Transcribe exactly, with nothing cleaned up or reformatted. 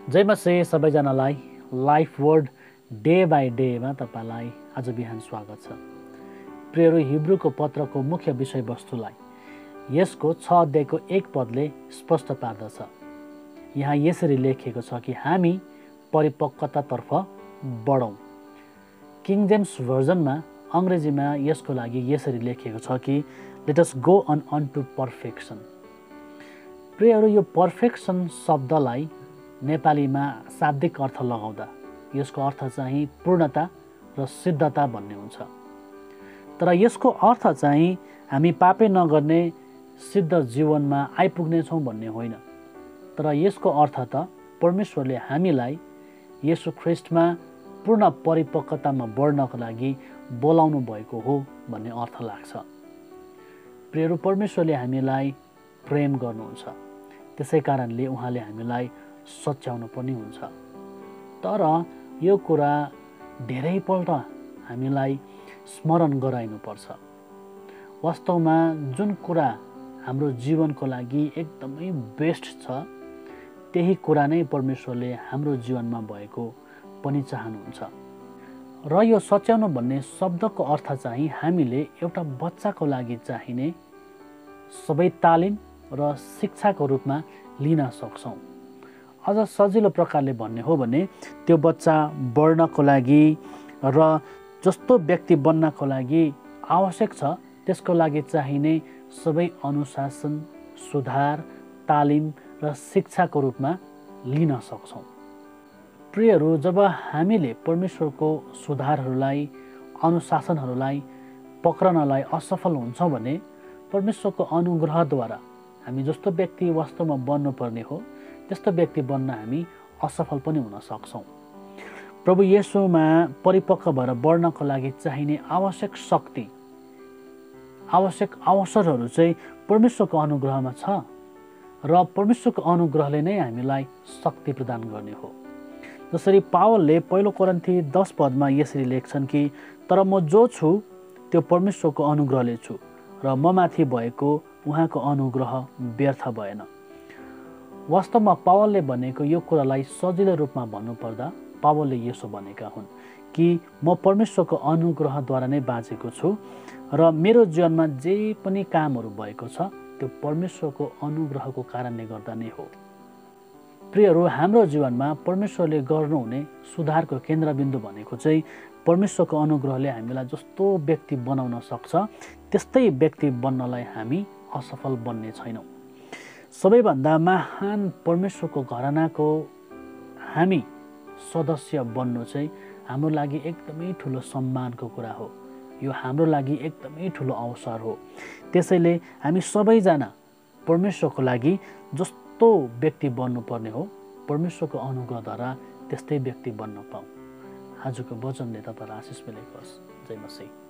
जय मसिह सबैजनालाई life word day by डेमा तपाईँलाई आज बिहान स्वागत छ। प्रियहरू, हिब्रूको पत्रको मुख्य विषयवस्तुलाई यसको छ अध्यायको एक पदले स्पष्ट पार्दछ। यहाँ यसरी लेखिएको छ कि हामी परिपक्वतातर्फ बढौँ। किङ जेम्स भर्जनमा अङ्ग्रेजीमा यसको लागि यसरी लेखिएको छ कि let us go on on to perfection. प्रियहरू, यो पर्फेक्सन शब्दलाई नेपालीमा शाब्दिक अर्थ लगाउँदा यसको अर्थ चाहिँ पूर्णता र सिद्धता भन्ने हुन्छ। तर यसको अर्थ चाहिँ हामी पापै नगर्ने सिद्ध जीवनमा आइपुग्नेछौँ भन्ने होइन। तर यसको अर्थ त परमेश्वरले हामीलाई येशू ख्रिस्टमा पूर्ण परिपक्वतामा बढ्नको लागि बोलाउनु भएको हो भन्ने अर्थ लाग्छ। प्रियहरू, परमेश्वरले हामीलाई प्रेम गर्नुहुन्छ, त्यसै कारणले उहाँले हामीलाई सच्याउनु पनि हुन्छ। तर यो कुरा धेरैपल्ट हामीलाई स्मरण गराइनुपर्छ। वास्तवमा जुन कुरा हाम्रो जीवनको लागि एकदमै बेस्ट छ त्यही कुरा नै परमेश्वरले हाम्रो जीवनमा भएको पनि चाहनुहुन्छ। र यो सच्याउनु भन्ने शब्दको अर्थ चाहिँ हामीले एउटा बच्चाको लागि चाहिने सबै तालिम र शिक्षाको रूपमा लिन सक्छौँ। अझ सजिलो प्रकारले भन्ने हो भने त्यो बच्चा बढ्नको लागि र जस्तो व्यक्ति बन्नको लागि आवश्यक छ त्यसको लागि चाहिने सबै अनुशासन, सुधार, तालिम र शिक्षाको रूपमा लिन सक्छौँ। प्रियहरू, जब हामीले परमेश्वरको सुधारहरूलाई, अनुशासनहरूलाई पक्रनलाई असफल हुन्छौँ भने परमेश्वरको अनुग्रहद्वारा हामी जस्तो व्यक्ति वास्तवमा बन्नुपर्ने हो त्यस्तो व्यक्ति बन्न हामी असफल पनि हुन सक्छौँ। प्रभु येशूमा परिपक्व भएर बढ्नको लागि चाहिने आवश्यक शक्ति, आवश्यक अवसरहरू चाहिँ परमेश्वरको अनुग्रहमा छ र परमेश्वरको अनुग्रहले नै हामीलाई शक्ति प्रदान गर्ने हो। जसरी पावलले पहिलो कोरिन्थी दस पदमा यसरी लेख्छन् कि तर म जो छु त्यो परमेश्वरको अनुग्रहले छु र म माथि भएको उहाँको अनुग्रह व्यर्थ भएन। वास्तवमा पावलले भनेको यो कुरालाई सजिलो रूपमा भन्नुपर्दा पावलले यसो भनेका हुन् कि म परमेश्वरको अनुग्रहद्वारा नै बाँचेको छु र मेरो जीवनमा जे पनि कामहरू भएको छ त्यो परमेश्वरको अनुग्रहको कारणले गर्दा नै हो। प्रियहरू, हाम्रो जीवनमा परमेश्वरले गर्नुहुने सुधारको केन्द्रबिन्दु भनेको चाहिँ परमेश्वरको अनुग्रहले हामीलाई जस्तो व्यक्ति बनाउन सक्छ त्यस्तै व्यक्ति बन्नलाई हामी असफल बन्ने छैनौँ। सबैभन्दा महान परमेश्वरको घरानाको हामी सदस्य बन्नु चाहिँ हाम्रो लागि एकदमै ठुलो सम्मानको कुरा हो। यो हाम्रो लागि एकदमै ठुलो अवसर हो। त्यसैले हामी सबैजना परमेश्वरको लागि जस्तो व्यक्ति बन्नुपर्ने हो परमेश्वरको अनुग्रहद्वारा त्यस्तै व्यक्ति बन्न पाऊँ। आजको वचनले तपाईँलाई आशिष मिलेको होस्। जय मसीह।